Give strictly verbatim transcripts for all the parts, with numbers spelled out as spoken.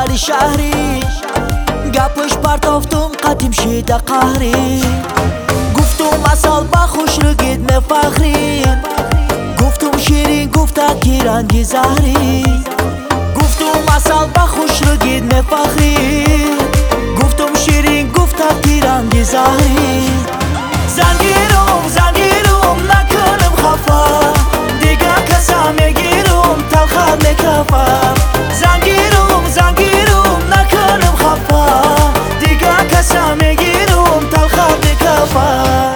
ولی شهری گپش پرتافتم قدیم شده قهری گفتم اصل با خوش رگید مفخرین گفتم شیرین گفته کی رنگی زهری گفتم اصل با خوش رگید مفخرین گفتم شیرین گفته کی رنگی زهری زنگیرم زنگیرم نکنم خفا دیگه کسا میگیرم تلخت میکفم زنگیرم زنگیرم نکنم خفا دیگه کسا میگیرم تلخت میکفم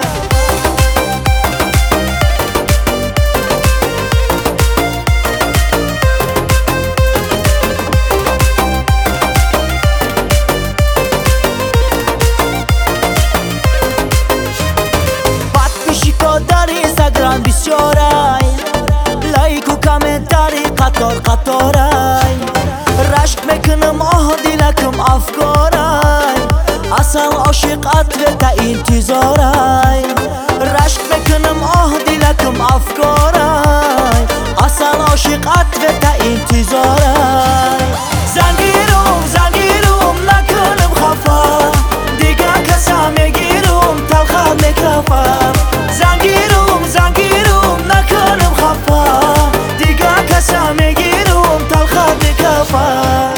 بسیارای لایک و کامنتاری قطار قطارای رشک میکنم آه دیلکم افکارای اصل عاشقت و تا انتظارای رشک میکنم آه دیلکم افکارای اصل عاشقت و تا انتظارای زنگیرم زنگیرم نکنم خفا دیگه کسا میگیرم تلخت میکفم زنگیرم زنگیرم نکنم خفا دیگه کسا میگیرم تلخت میکفم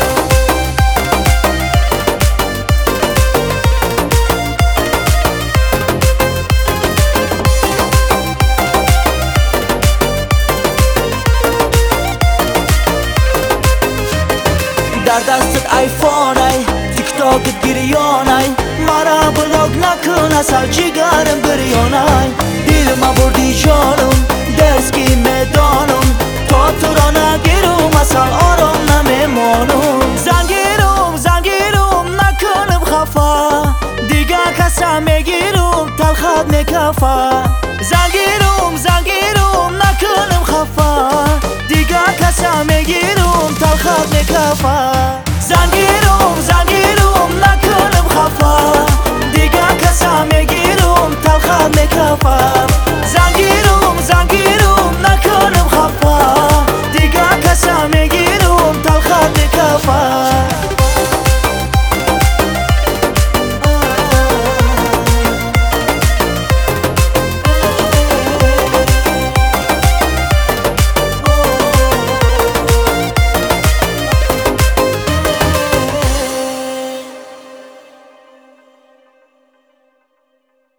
در دستت آیفون ای تیک تاکت گریان ای مرا بلاک نکن اصل جگرم بریان ای دل ما بردی جانم درس کی میدانم تا تو را نگیرم اصل آرام نمیمانم زنگیرم زنگیرم نکنم خفا دیگه کسا میگیرم تلخت میکفم زنگیرم زنگیرم نکنم خفا دیگه کسا میگیرم تلخت میکفم